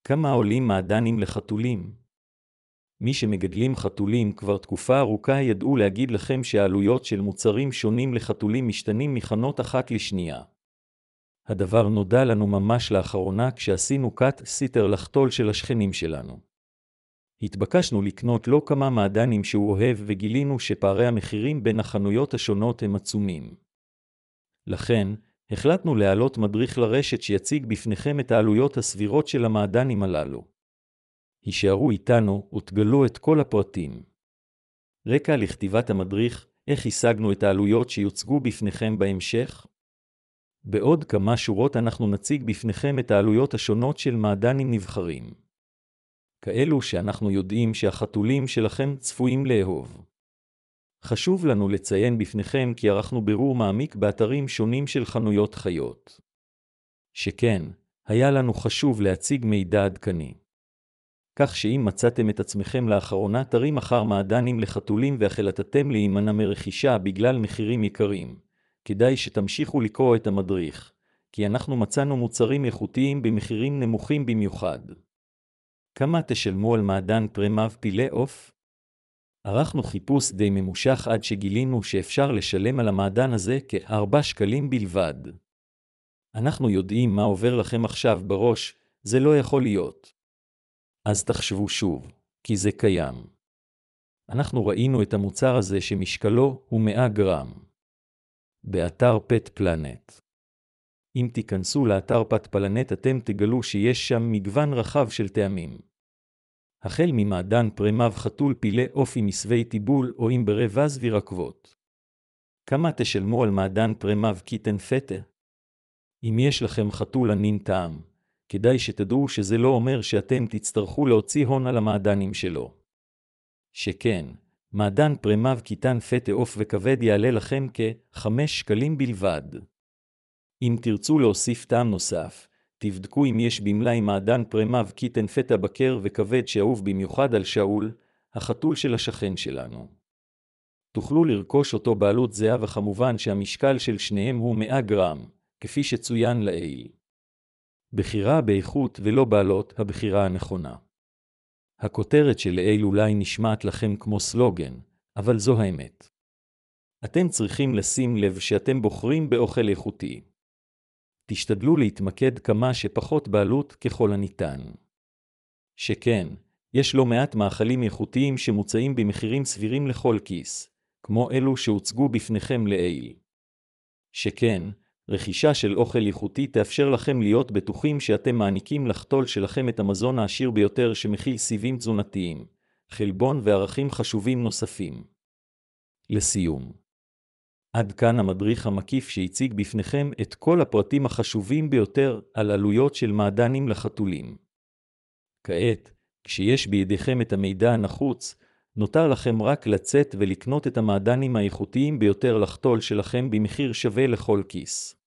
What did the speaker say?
כמה עולים מעדנים לחתולים? מי שמגדלים חתולים כבר תקופה ארוכה ידעו להגיד לכם שהעלויות של מוצרים שונים לחתולים משתנים מחנות אחת לשנייה. הדבר נודע לנו ממש לאחרונה כשעשינו קאט סיטר לחתול של השכנים שלנו. התבקשנו לקנות לו כמה מעדנים שהוא אוהב וגילינו שפערי המחירים בין החנויות השונות הם עצומים. לכן, החלטנו להעלות מדריך לרשת שיציג בפניכם את העלויות הסבירות של המעדנים הללו. הישארו איתנו ותגלו את כל הפרטים. רקע לכתיבת המדריך, איך השגנו את העלויות שיוצגו בפניכם בהמשך? בעוד כמה שורות אנחנו נציג בפניכם את העלויות השונות של מעדנים נבחרים. כאלו שאנחנו יודעים שהחתולים שלכם צפויים לאהוב. חשוב לנו לציין בפניכם כי ערכנו בירור מעמיק באתרים שונים של חנויות חיות. שכן, היה לנו חשוב להציג מידע עדכני. כך שאם מצאתם את עצמכם לאחרונה תרים אחר מעדנים לחתולים והחלטתם להימנע מרכישה בגלל מחירים יקרים, כדאי שתמשיכו לקרוא את המדריך, כי אנחנו מצאנו מוצרים איכותיים במחירים נמוכים במיוחד. כמה תשלמו על מעדן פרמב פילה עוף? ערכנו חיפוש די ממושך עד שגילינו שאפשר לשלם על המעדן הזה כ-4 שקלים בלבד. אנחנו יודעים מה עובר לכם עכשיו בראש, זה לא יכול להיות. אז תחשבו שוב, כי זה קיים. אנחנו ראינו את המוצר הזה שמשקלו הוא 100 גרם. באתר פט פלנט. אם תיכנסו לאתר פט פלנט אתם תגלו שיש שם מגוון רחב של טעמים. החל ממעדן פרמב חתול פילה עוף עם מסווי טיבול או עם ברבז וירקבות. כמה תשלמו על מעדן פרמב קיטן פטה? אם יש לכם חתול ענין טעם, כדאי שתדעו שזה לא אומר שאתם תצטרכו להוציא הון על המעדנים שלו. שכן, מעדן פרמב קיטן פטה עוף וכבד יעלה לכם כ-5 שקלים בלבד. אם תרצו להוסיף טעם נוסף, תבדקו אם יש במלאי מעדן פרמב קיטן פטה בקר וכבד שאהוב במיוחד על שאול, החתול של השכן שלנו. תוכלו לרכוש אותו בעלות זהה וכמובן שהמשקל של שניהם הוא 100 גרם, כפי שצוין לעיל. בחירה באיכות ולא בעלות הבחירה הנכונה. הכותרת של לעיל אולי נשמעת לכם כמו סלוגן, אבל זו האמת. אתם צריכים לשים לב שאתם בוחרים באוכל איכותי. תשתדלו להתמקד כמה שפחות בעלות ככל הניתן. שכן, יש לא מעט מאכלים איכותיים שמוצאים במחירים סבירים לכל כיס, כמו אלו שהוצגו בפניכם לעיל. שכן, רכישה של אוכל איכותי תאפשר לכם להיות בטוחים שאתם מעניקים לחתול שלכם את המזון העשיר ביותר שמכיל סיבים תזונתיים, חלבון וערכים חשובים נוספים. לסיום. עד כאן המדריך המקיף שהציג בפניכם את כל הפרטים החשובים ביותר על עלויות של מעדנים לחתולים. כעת, כשיש בידיכם את המידע הנחוץ, נותר לכם רק לצאת ולקנות את המעדנים האיכותיים ביותר לחתול שלכם במחיר שווה לכל כיס.